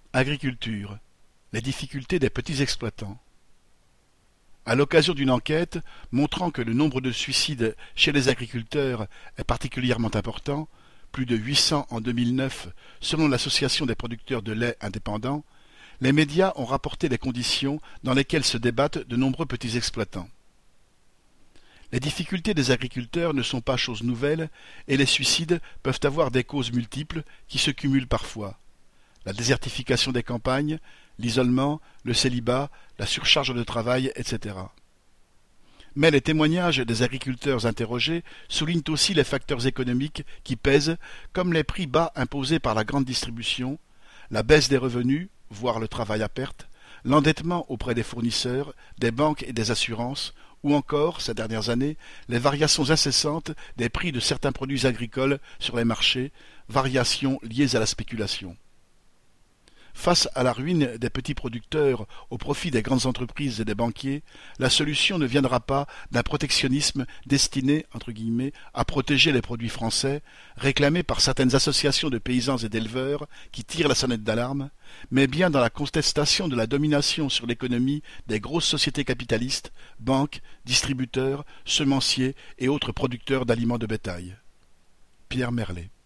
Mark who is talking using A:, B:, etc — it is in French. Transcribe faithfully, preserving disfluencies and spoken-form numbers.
A: Agriculture. Les difficultés des petits exploitants. À l'occasion d'une enquête montrant que le nombre de suicides chez les agriculteurs est particulièrement important, plus de huit cents en deux mille neuf selon l'Association des producteurs de lait indépendants, les médias ont rapporté les conditions dans lesquelles se débattent de nombreux petits exploitants. Les difficultés des agriculteurs ne sont pas chose nouvelle et les suicides peuvent avoir des causes multiples qui se cumulent parfois. La désertification des campagnes, l'isolement, le célibat, la surcharge de travail, et cetera. Mais les témoignages des agriculteurs interrogés soulignent aussi les facteurs économiques qui pèsent, comme les prix bas imposés par la grande distribution, la baisse des revenus, voire le travail à perte, l'endettement auprès des fournisseurs, des banques et des assurances, ou encore, ces dernières années, les variations incessantes des prix de certains produits agricoles sur les marchés, variations liées à la spéculation. Face à la ruine des petits producteurs au profit des grandes entreprises et des banquiers, la solution ne viendra pas d'un protectionnisme destiné, entre guillemets, à protéger les produits français, réclamé par certaines associations de paysans et d'éleveurs qui tirent la sonnette d'alarme, mais bien dans la contestation de la domination sur l'économie des grosses sociétés capitalistes, banques, distributeurs, semenciers et autres producteurs d'aliments de bétail. Pierre Merlet.